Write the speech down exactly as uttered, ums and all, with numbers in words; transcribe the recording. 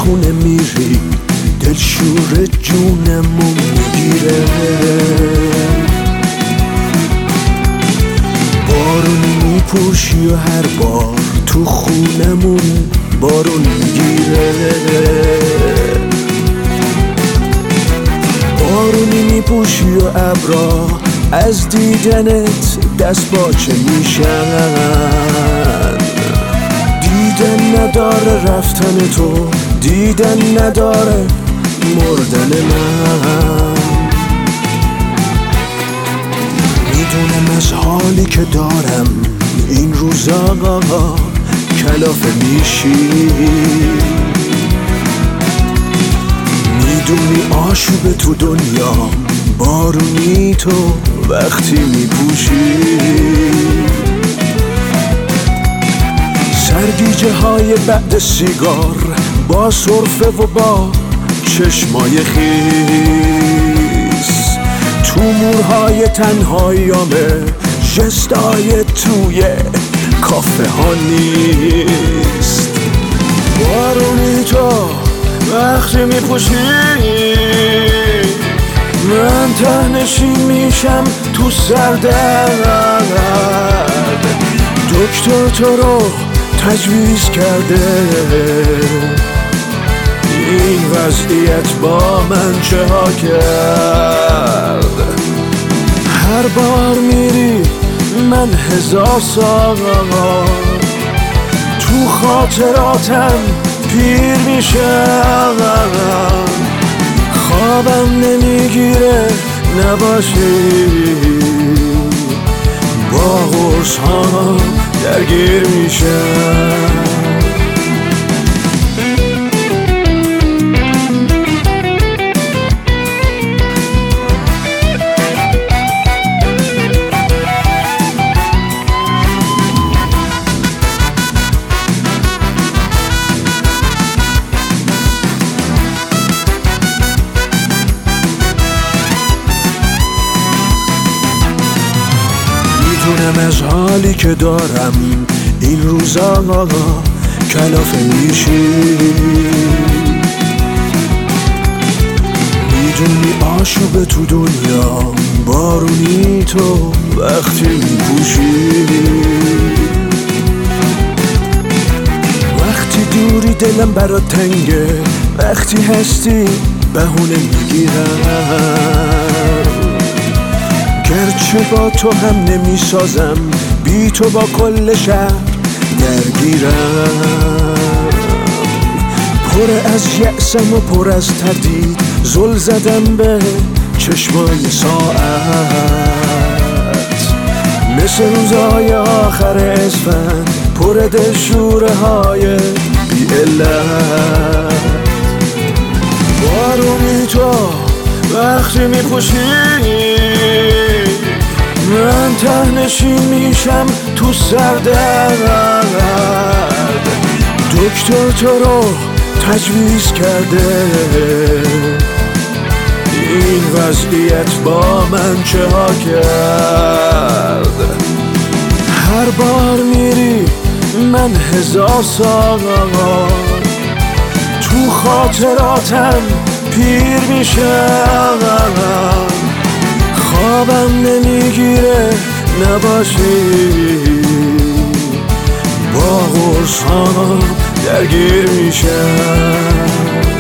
خونه میری دلشور جونمو میگیره. بارونی میپوشی و هر بار تو خونمون بارون میگیره. بارونی میپوشی و ابرا از دیدنت دست باچه میشن. دیدن نداره رفتن تو، دیدن نداره مردن من. میدونم از حالی که دارم این روزا کلافه میشی. میدونی آشوب تو دنیا بارونی تو وقتی میپوشی. سرگیجه های بعد سیگار با سرفه و با چشمای خیس، تو مورهای تنهاییامه جستای توی کافه ها نیست. بارونی تو وقتی میپوشی من تهنشین میشم تو سردرد. دکتر تو رو تجویز کرده، این وضعیت با من چه ها کرد. هر بار میری من هزار سال تو خاطراتم پیر میشم. خوابم نمیگیره نباشی، با قرص ها درگیر میشم. میدونم از حالی که دارم این روزا کلافه میشی. میدونی آشوب تو دنیا بارونی تو وقتی میپوشی. وقتی دوری دلم برات تنگه، وقتی هستی بهونه میگیرم. گرچه با تو هم نمیسازم، بی تو با کل شهر درگیرم. پر از یأسم و پر از تردید، زل زدم به چشمای ساعت. مثل روزای آخر اسفند پر دلشوره های بی علت. بارونی تو وقتی میپوشی من تهنشین میشم تو سردرد. دکتر تو رو تجویز کرده، این وضعیت با من چه ها کرد. هر بار میری من هزار سال تو خاطراتم پیر میشم. خوابم نمیگیره نباشی، با قرص ها درگیر میشم.